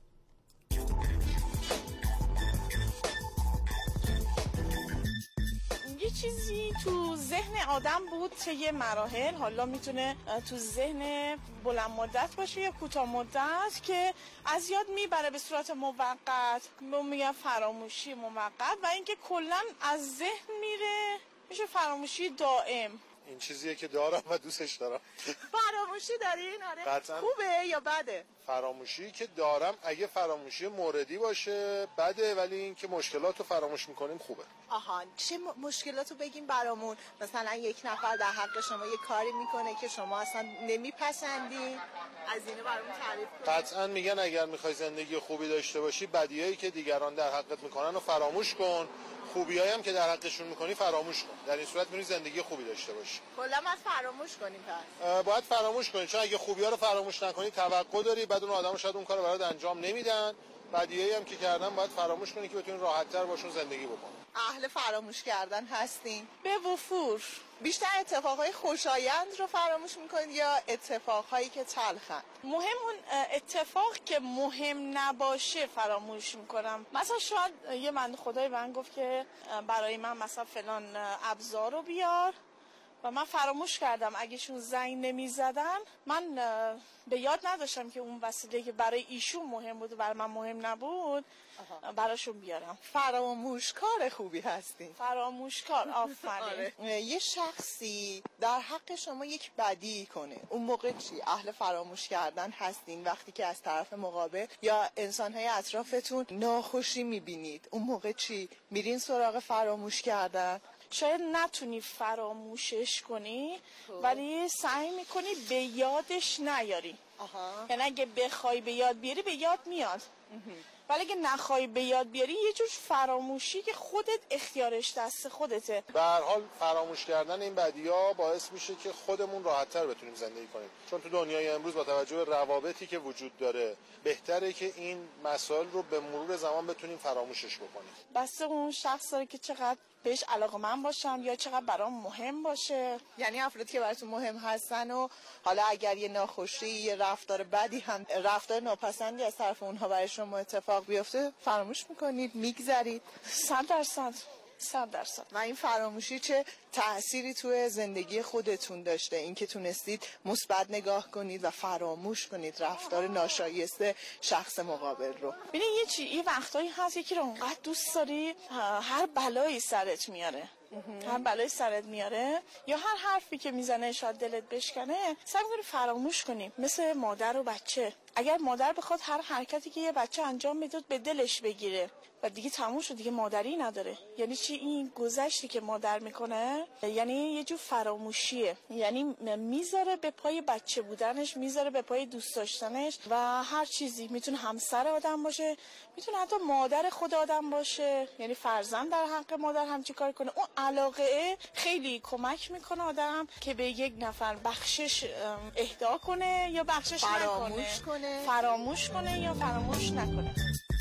یه چیزی تو ذهن آدم بود که یه مراحل، حالا میتونه تو ذهن بلند مدت باشه یا کوتاه مدت، که از یاد میبره به صورت موقت، میگن فراموشی موقت، و اینکه کلا از ذهن میره میشه فراموشی دائم. این چیزیه که دارم و دوستش دارم. فراموشی دارین؟ آره. قطعا. خوبه یا بده؟ فراموشی که دارم اگه فراموشی موردی باشه بده، ولی این که مشکلات رو فراموش میکنیم خوبه. آها، چه مشکلات رو بگیم برامون؟ مثلا یک نفر در حق شما یه کاری میکنه که شما اصلا نمیپسندین، از اینو برامون تعریف کنید. قطعا میگن اگر میخوای زندگی خوبی داشته باشی، بدیایی که دیگران در حقت میکنن رو فراموش کن، خوبیایی هم که در حقشون میکنی فراموش کن. در این صورت میتونی زندگی خوبی داشته باشی. کلا باید فراموش کنیم پس. باید فراموش کنی، چون اگه خوبی‌ها رو فراموش نکنی توقع داری بعد اون آدم‌ها شاید اون کارو برات انجام نمیدن. بدیایی هم که کردن باید فراموش کنی که بتونی راحت‌تر باشون زندگی بکنی. اهل فراموش کردن هستین؟ به وفور. بیشتر اتفاقهای خوشایند رو فراموش میکنید یا اتفاقهایی که تلخن؟ مهم اون اتفاق که مهم نباشه فراموش میکنم. مثلا شاید یه من خدای من گفت که برای من مثلا فلان ابزار رو بیار و من فراموش کردم. اگه شون زنگ نمیزدن من به یاد نداشتم که اون وسیله که برای ایشون مهم بود و برای من مهم نبود براشون بیارم. فراموشکار خوبی هستین. فراموشکار، آفرین. یه شخصی در حق شما یک بدی کنه، اون موقع چی؟ اهل فراموش کردن هستین؟ وقتی که از طرف مقابل یا انسان‌های اطرافتون ناخوشی میبینید، اون موقع چی؟ میرین سراغ فراموش کردن؟ شاید نتونی فراموشش کنی ولی سعی میکنی به یادش نیاری. یعنی اگه بخوای به یاد بیاری به یاد میاد، ولی اگه نخوای به یاد بیاری یه جور فراموشی که خودت اختیارش دست خودته. به هر حال فراموش کردن این بدی‌ها باعث میشه که خودمون راحت‌تر بتونیم زندگی کنیم، چون تو دنیای امروز با توجه به روابطی که وجود داره بهتره که این مسائل رو به مرور زمان بتونیم فراموشش بکنیم. بس اون شخص داره که چقدر بهش علاقه‌مند باشم یا چقدر برام مهم باشه. یعنی افرادی که براتون مهم هستن و حالا اگر یه ناخوشی، یه رفتار بدی هم، رفتار ناپسندی از طرف اونها برای شما اتفاق بیفته فراموش میکنید، میگذرید؟ 100%. و این فراموشی چه تأثیری توی زندگی خودتون داشته؟ اینکه تونستید مثبت نگاه کنید و فراموش کنید رفتار ناشایسته شخص مقابل رو. ببین یه وقتایی هست یکی رو اونقدر دوست داری هر بلایی سرت میاره. یا هر حرفی که میزنه شاید دلت بشکنه، سعی می‌کنی فراموش کنی. مثل مادر و بچه، اگر مادر بخواد هر حرکتی که یه بچه انجام میده به دلش بگیره و دیگه تموم شد، دیگه مادری نداره. یعنی چی؟ این گذشتی که مادر میکنه یعنی یه جور فراموشیه، یعنی میذاره به پای بچه بودنش، میذاره به پای دوست داشتنش و هر چیزی. میتونه همسر آدم باشه، میتونه حتی مادر خود آدم باشه، یعنی فرزند در حق مادر هم چی کار کنه. اون علاقه خیلی کمک میکنه آدم که به یک نفر بخشش اهدا کنه یا بخشش نکنه، فراموش کنه یا فراموش نکنه.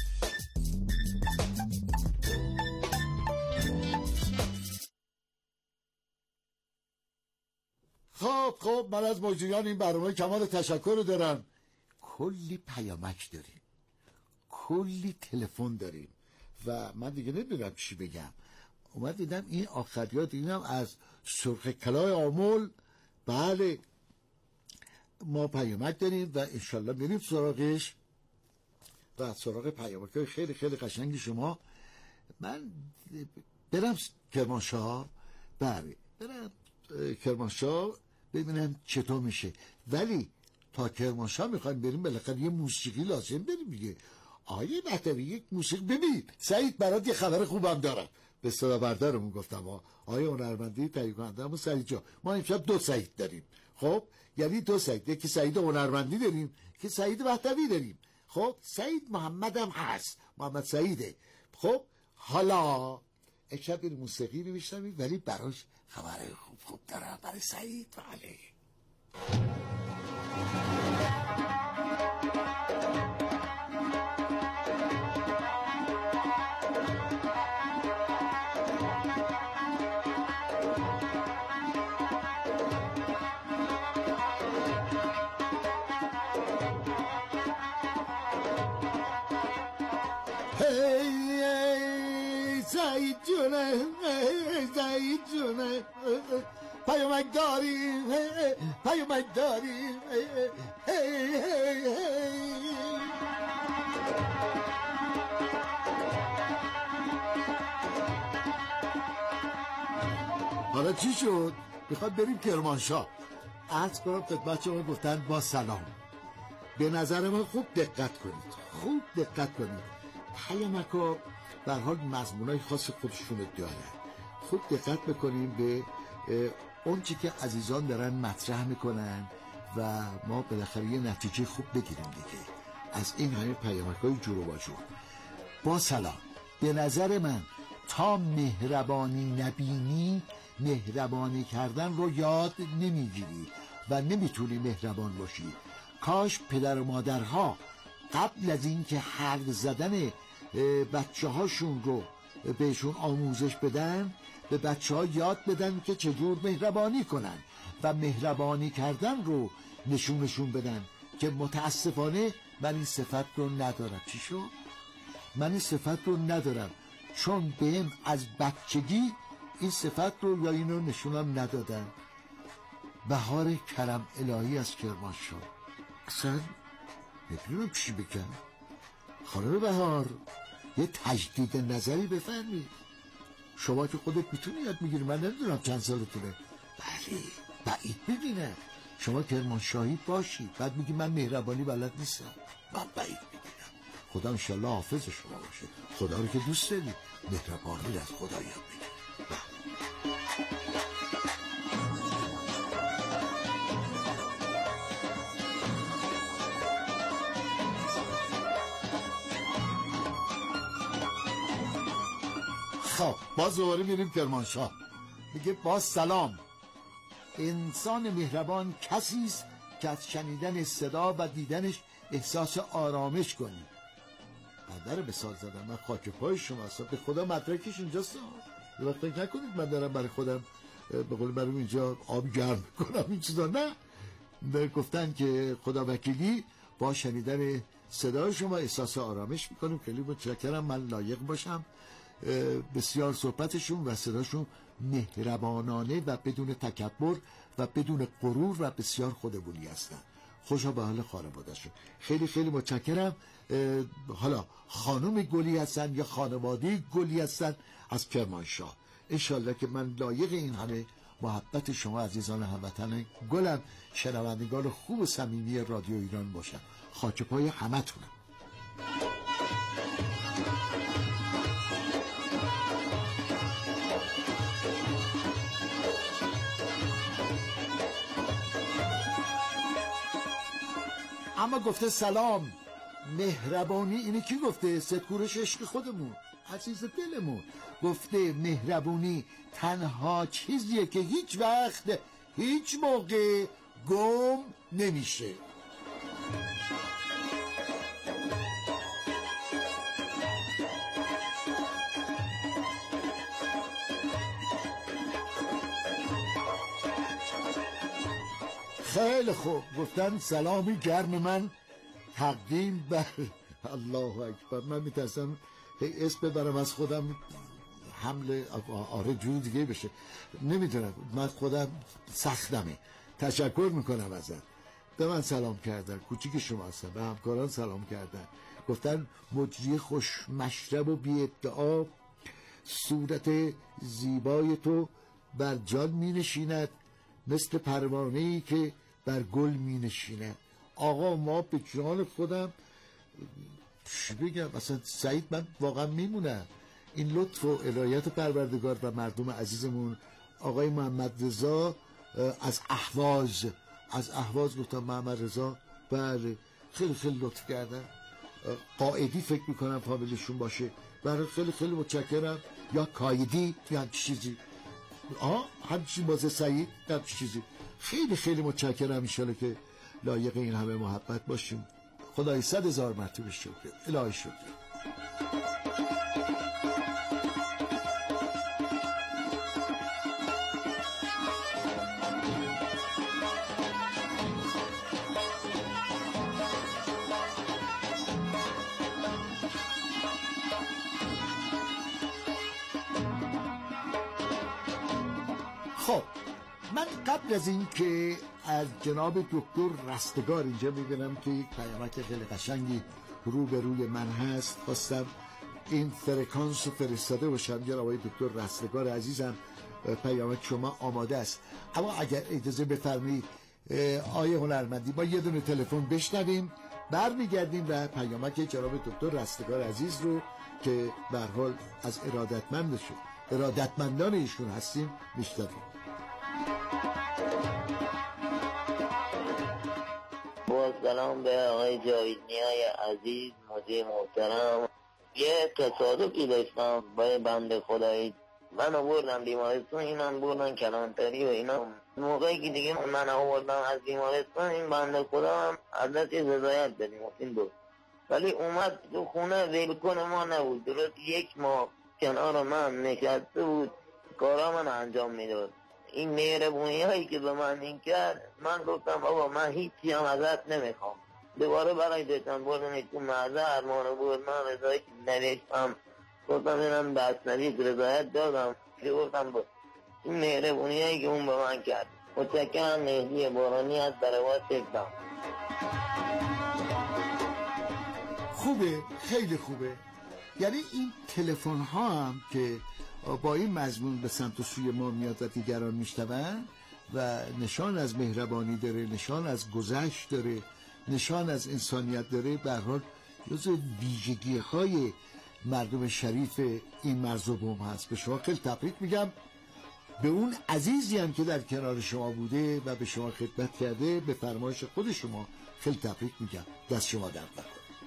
خب من از مجریان این برنامه کمال تشکر دارم. کلی پیامک داریم، کلی تلفن داریم و من دیگه نمیدونم چی بگم. اومد دیدم این آخریات اینم از سرخ کلاه آمل. بله ما پیامک داریم و انشالله بریم سراغش. و سراغ پیامک‌های خیلی خیلی قشنگ شما. من برم کرمانشاه، بله برم کرمانشاه ببینم چطور میشه. ولی تا کرمانشاه میخوایم بریم بالاخره یه موسیقی لازم بریم دیگه. آیه بهتری یک موسیقی. ببین سعید برات یه خبر خوبم دارم. به صدا بردارمون گفتم آیه هنرمندی تهیه کننده‌مون سعید جان، ما امشب 2 سعید داریم. خب یعنی 2 سعید، یکی سعید هنرمندی داریم که سعید بهتری داریم. خب سعید محمد هم هست، محمد سعیده. خب حالا امشب این موسیقی رو میشنویم، ولی براش خبر خوب دارم برای سعید. بله سعید جونه، سعید جونه، پیامک داریم، پیامک داریم. حالا چی شد؟ میخواد بریم کرمانشاه. عرض کنم خدمت شما گفتن با سلام. به نظر من خوب دقت کنید، خوب دقت کنید. پیامک‌ها به هر حال مضمونای خاص خودشون داره. خوب دقت بکنیم به اون چی که عزیزان دارن مطرح میکنن و ما بالاخره یه نتیجه خوب بگیریم دیگه از این همه پیامک‌های جور و جور. با سلام. به نظر من تا مهربانی نبینی، مهربانی کردن رو یاد نمیگیری و نمیتونی مهربان باشی. کاش پدر و مادرها قبل از این که حرف زدن بچه هاشون رو بهشون آموزش بدن، به بچه ها یاد بدن که چجور مهربانی کنن و مهربانی کردن رو نشونشون بدن، که متاسفانه من این صفت رو ندارم. چی شد؟ من این صفت رو ندارم چون بهم از بچگی این صفت رو یا اینو نشونم ندادن. بهار کرم الهی از کرمانشاه. اصلا نمیدونم چی بگم. خانم بهار یه تجدید نظری بفرمید. شما که خودت میتونی یاد میگیری، من نمیدونم چند سالتونه. بله بعید میدونم شما کرمانشاهی باشی بعد میگی من مهربانی بلد نیستم. من بعید میدونم. خدا انشالله حافظ شما باشه. خدا رو که دوست داری، مهربانی از خدا یاد بگیر. خب باز دوباره میریم کرمانشاه. میگه باز سلام. انسان مهربان کسی است که از شنیدن صدا و دیدنش احساس آرامش کنی. من در مثال زدم، من خاک پای شما هستم. به خدا مدرکش اینجاست. یه وقت فکر نکنید من دارم برای خودم به قول معروف اینجا آب گرم کنم این چیزا. نه، گفتن که خدا وکیلی با شنیدن صدای شما احساس آرامش میکنم. خیلی متشکرم. من لایق باشم. بسیار صحبتشون و صداشون مهربانانه و بدون تکبر و بدون غرور و بسیار خودمونی هستن. خوشا به حال خانواده‌شون. خیلی خیلی متشکرم. حالا خانم گلی هستن یا خانواده گلی هستن از کرمانشاه. انشالله که من لایق این همه محبت شما عزیزان هموطن گلم، شنوندگان خوب و صمیمی رادیو ایران باشم. خاک پای همتونم. اما گفته سلام مهربانی، اینی کی گفته؟ ستکورش عشق خودمون، عزیز دلمون. گفته مهربانی تنها چیزیه که هیچ وقت هیچ موقع گم نمیشه. خیلی خوب. گفتن سلامی گرم من تقدیم بر الله اکبر. من میترسم اسم ببرم از خودم حمله آره جور دیگه بشه. نمیدونم، من خودم سختمه. تشکر میکنم ازت. به من سلام کردن، کوچیک شما هستن، به همکاران سلام کردن، گفتن مجری خوش مشرب و بی ادعا، صورت زیبای تو بر جان می نشیند مثل پروانه‌ای که بر گل می نشیند. آقا ما به جان خودم چی بگم، اصلا سعید من واقعا میمونم. این لطف و عنایت پروردگار و مردم عزیزمون. آقای محمد رضا از اهواز گفتم محمد رضا، بله خیلی خیلی لطف کردن. قائدی فکر میکنم فامیلشون باشه، برای خیلی خیلی متشکرم. یا کایدی یا همچی چیزی، همچی بازه سعید همچی چیزی. خیلی خیلی متشکرم. انشالله که لایق این همه محبت باشیم. خدای 100,000 مرتبه شکر، الهی شکر. خب من قبل از این که از جناب دکتر رستگار اینجا میبینم که یک پیامک خیلی قشنگی روبروی من هست، خواستم این فرکانس رو فرستاده باشم. جناب آقای دکتر رستگار عزیزم، پیامک شما آماده است، اما اگر اجازه بفرمایید آیه هنرمندی ما یه دونه تلفن بشنویم، برمیگردیم و پیامک جناب دکتر رستگار عزیز رو که به هر حال از ارادتمندان ایشون هستیم میشنویم. با سلام به آقای جاویدنیای عزیز، مجری محترم. یه تصادفی داشتم با بنده خدایی، من آوردم بیمارستان، اینم بردن کلانتری و اینا. موقعی که دیگه من آوردم از بیمارستان، این بنده خدا هم ازش رضایت دادیم این بود، ولی اومد تو خونه ویلکن ما نبود. درست 1 ماه کنار من نشسته بود، کارا من انجام میداد. این مهربونی هایی که به من این کرد، من گفتم بابا من هیچی هم ازت نمیخوام. دوباره برای داشتم بردن تو معزه ارمان بود، من رضایت نوشتم، گفتم اینم دستنویس رضایت دادم که گفتم با این مهربونی هایی که اون به من کرد. متشکرم. مهدی بارانی از درواز تکدم. خوبه، خیلی خوبه. یعنی این تلفن ها هم که با این مضمون به سمت و سوی ما میاد و دیگران میشنون و نشان از مهربانی داره، نشان از گذشت داره، نشان از انسانیت داره، به هر حال جزو ویژگی های مردم شریف این مرز و بوم هست. به شما خیلی تبریک میگم، به اون عزیزی هم که در کنار شما بوده و به شما خدمت کرده، به فرمایش خود شما خیلی تبریک میگم. دست شما درد نکنه.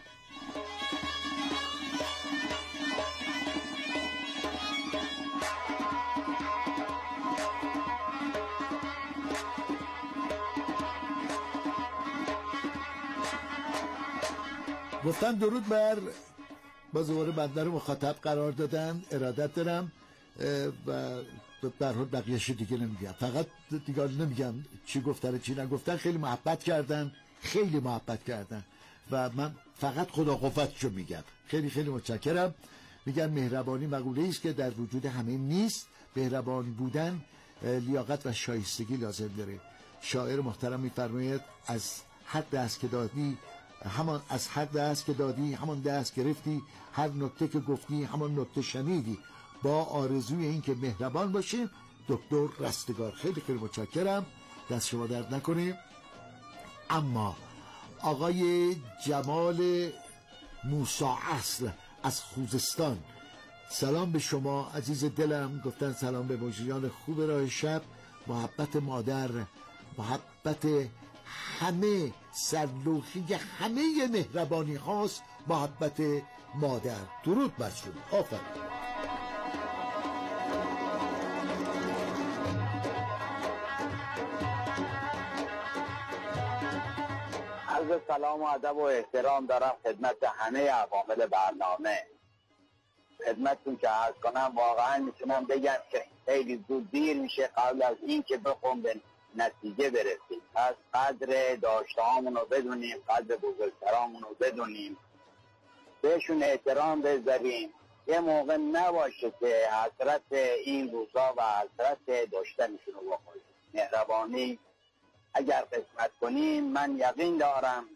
گفتن درود بر باز دوباره بنده رو مخاطب قرار دادن، ارادت دارم و به هر حال بقیه‌اش دیگه نمیگم، فقط دیگه نمیگم چی گفتن چی نگفتن. خیلی محبت کردن، خیلی محبت کردن و من فقط خدا قوتشو میگم. خیلی خیلی متشکرم. میگن مهربانی مقوله‌ای است که در وجود همه نیست، مهربان بودن لیاقت و شایستگی لازم داره. شاعر محترم میفرماید از هر دست که دادی همان از هر دست که دادی همان دست گرفتی، هر نکته که گفتی همان نکته شنیدی، با آرزوی این که مهربان باشه. دکتر رستگار. خیلی خیلی متشکرم، دست شما درد نکنه. اما آقای جمال موسی اصل از خوزستان، سلام به شما عزیز دلم. گفتن سلام به مجریان خوب راه شب، محبت مادر، محبت همه سرلوحی همه مهربانی هاست، محبت مادر. درود بر شما. آفرین. عرض سلام و ادب و احترام دارم خدمت همه عوامل برنامه. خدمتتون که عرض کنم، واقعا میتونم بگم که خیلی زود دیر میشه قبل از این که بخوام به نتیجه برسیم. پس قدر داشتهامون رو بدونیم، قدر بزرگترامون رو بدونیم، بهشون احترام بذاریم. یه موقع نباشه که حسرت این روزا و حسرت داشتنشون رو بخوریم. مهربانی اگر قسمت کنیم من یقین دارم